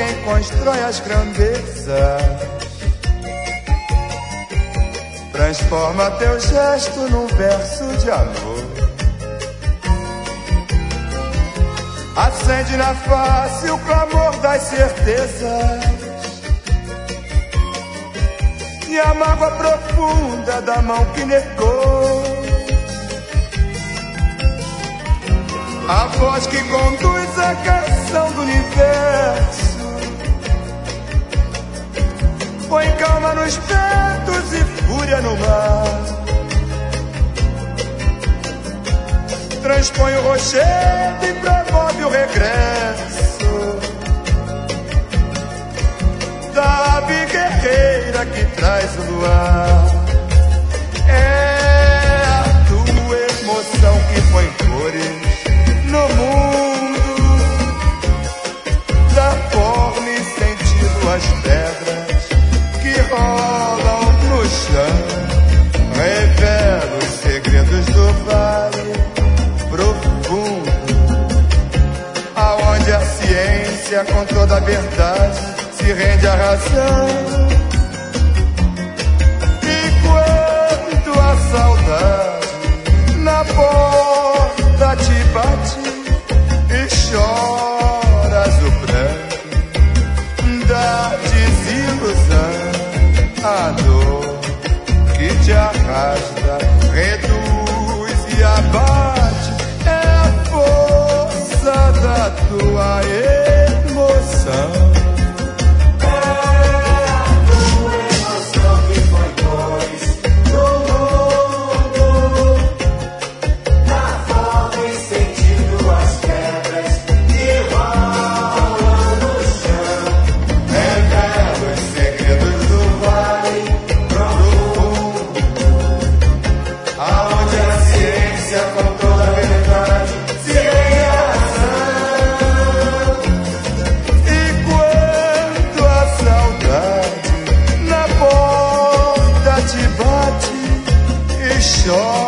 quem constrói as grandezas, transforma teu gesto num verso de amor. Acende na face o clamor das certezas e a mágoa profunda da mão que negou. A voz que conduz a canção do universo põe calma nos ventos e fúria no mar. Transpõe o rochedo e promove o regresso da ave guerreira que traz o luar. É a tua emoção que põe cores no mundo, dá forma e sentido às pedras que rolam no chão. Revela os segredos do vale profundo, aonde a ciência com toda a verdade se rende à razão. E quando a saudade na porta te bate e choras o pranto da desilusão, a dor que te arrasta, reduz e abate, é a força da tua emoção. Sure.